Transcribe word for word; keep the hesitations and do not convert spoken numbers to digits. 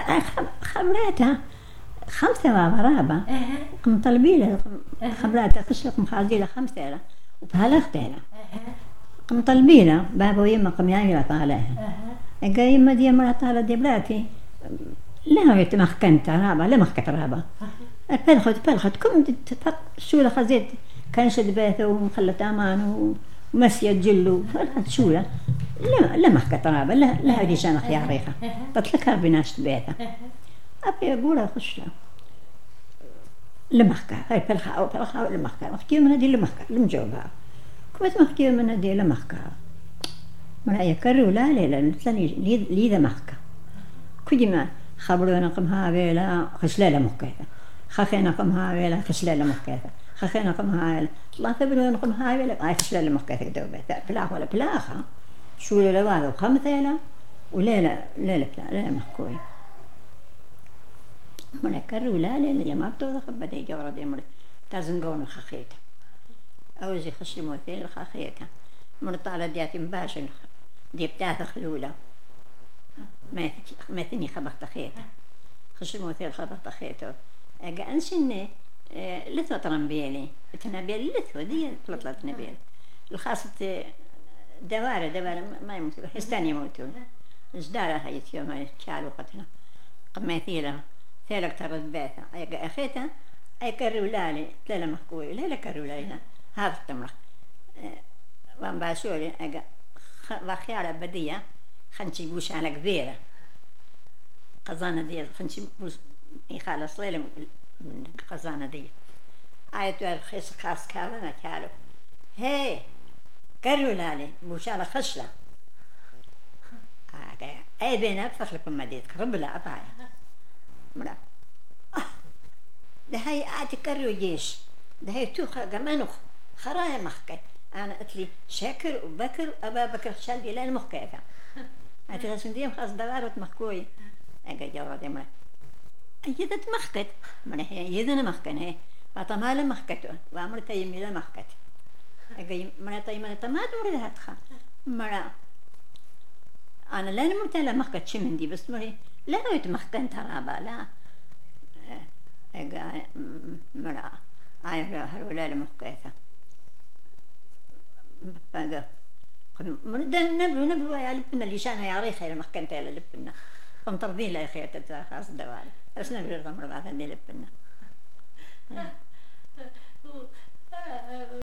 خبراتها خمسة وغرابة قم طلبي له خبراتها خشلق مخازيلة خمسة له وبهالختها له قم طلبي له بابا ويما قم يعمل طالعها قال يما دي مرة طالة دي بلاتي لا يتمخ كنت رابا لا مخ كت رابا البلخت بلخت كم تفق شو خزيت كان شد بيته ومخلت امان ومسيت جلو فلخت شو لا لا مخ كت رابا لا لا هذه شان خياريخه تطلقها بناشت بيته ابي اقولها خش له لمخكة هاي بلخة أو بلخة لمخكة مخكية من هذه لمخكة لمجوبها كنت مخكية من هذه لمخكة من أي كرر ولا لا لا مثلني لي لي ذا مخكة كل ما خبرونا قمها بيلا خشلة مخكة خخينا قمها بيلا خشلة مخكة خخينا قمها بيلا الله تبرون قمها بيلا هاي خشلة مخكة كدوبة بلاخ ولا بلاخة شو لا واحد وخمسة لا ولا لا لا لا لا لا مخكوي من كرر ولا لا يا ما بتوضح بدي جورا دي مر تازنقون خخيتها أو زي خشل موثيل خخيتها من طالع دياتي مباشر دي بتاعت خلولة ما ما ثني خبطت خيتها خشل موثيل خبطت خيته أجا أنسني لثوة ترنبيلي تنبيل لثوة دي طلعت نبيل الخاصة دوارة دوارة ما يموتوا حستان يموتون إجدارة هاي يوم كالو قتنا قماثيلة ثالك ترد بيتها أي أخيتها أي كرولالي لا مخكوي لا لا كرولالي هذا التمر وان باشوري أجا وخيارة بدية خنشي بوش على كبيرة قزانة دي خنشي بوش يخلص ليلة من قزانة دي آية الخيس خاص كارنا كارو هاي كرولالي بوش على خشلة أي بينات فخلكم مديد قرب لا أطايا مرا ده هي آتي كرو جيش ده هي توخ جمانخ خرايا مخكي أنا قلت شاكر وبكر أبا بكر شالدي لا المخكيفة أنت غسن ديم خاص دوار وتمخكوي أجا جواد مرا أيدت مخكت مرا هي يدنا مخكن هي فطمال مخكته وأمر تيمي لا مخكت أجا مرا تيمي تمات مرا هتخا مرا أنا لا نمرت لا مخكت شي من دي بس مري لا يتمخكن ترابا لا أجا مرا عايرة هرولا المخكيفة بقى من ده نبلو نبلو يا لبنا اللي شانها يا ريخة يا مخكن تالا لبنا قم ترضين لا يا خير تتخاص دوالي بس نبلو الغمر بعد اللي لبنا